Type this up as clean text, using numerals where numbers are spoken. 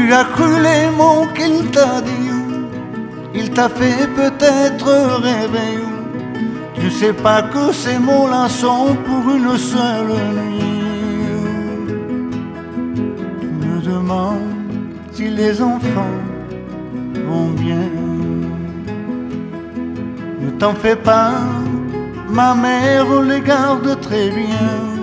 Tu as cru les mots qu'il t'a dit, il t'a fait peut-être rêver. Tu sais pas que ces mots-là sont pour une seule nuit. Tu me demandes si les enfants vont bien. Ne t'en fais pas, ma mère les garde très bien.